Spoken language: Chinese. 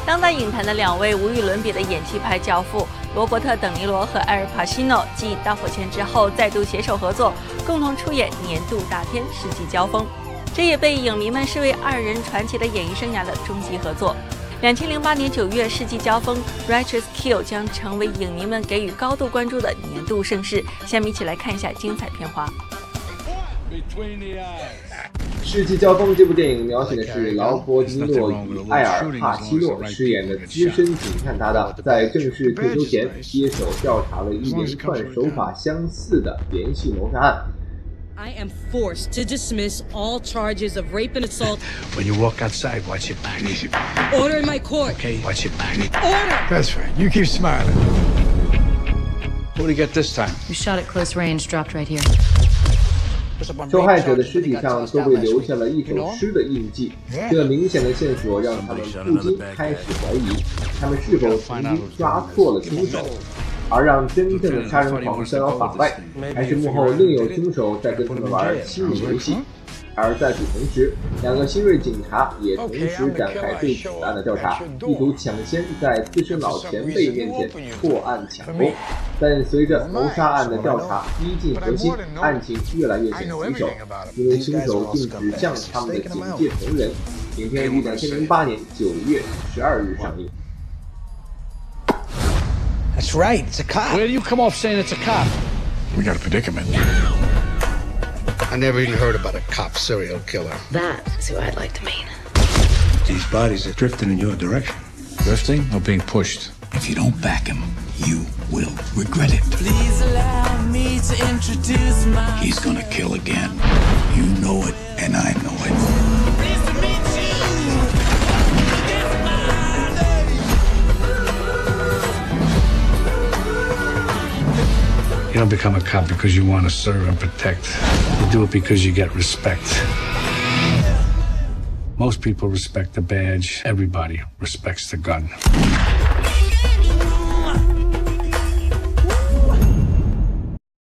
当代影坛的2位无与伦比的演技派教父罗伯特·等尼罗和艾尔·帕西诺，继《大火线》之后再度携手合作，共同出演年度大片《世纪交锋》，这也被影迷们视为2人传奇的演艺生涯的终极合作。2008年9月，《世纪交锋》Righteous Kill 将成为影迷们给予高度关注的年度盛事。下面一起来看一下精彩片花。 世纪交锋这部电影描写的是劳勃·迪尼洛与艾尔·帕西诺饰演的资深警探搭档，在正式退休前接手调查了一连串手法相似的连续谋杀案。 I am forced to dismiss all charges of rape and assault. When you walk outside, watch your back. Order in my court. Okay, watch your back. Order! That's right. You keep smiling. What do you get this time? You shot at close range, dropped right here. 受害者的尸体上都被留下了一首诗的印记，这明显的线索让他们不禁开始怀疑，他们是否曾经抓错了凶手，而让真正的杀人狂逍遥法外，还是幕后另有凶手在跟他们玩心理游戏。而在此同时，2个新锐警察也同时展开对此案的调查，意图抢先在资深老前辈面前破案抢功。但随着谋杀案的调查逼近核心，案情越来越显棘手，因为凶手竟指向他们的警界同仁。影片于2008年9月12日上映。 That's right, it's a cop. Where do you come off saying it's a cop? We got a predicament. I never even heard about a cop serial killer. That's who I'd like to meet. These bodies are drifting in your direction. Drifting or being pushed? If you don't back him, you will regret it. Please allow me to introduce my... He's gonna kill again. You know it, and I know it. Pleased to meet you. It's my name. You don't become a cop because you want to serve and protect. You do it because you get respect. Most people respect the badge. Everybody respects the gun.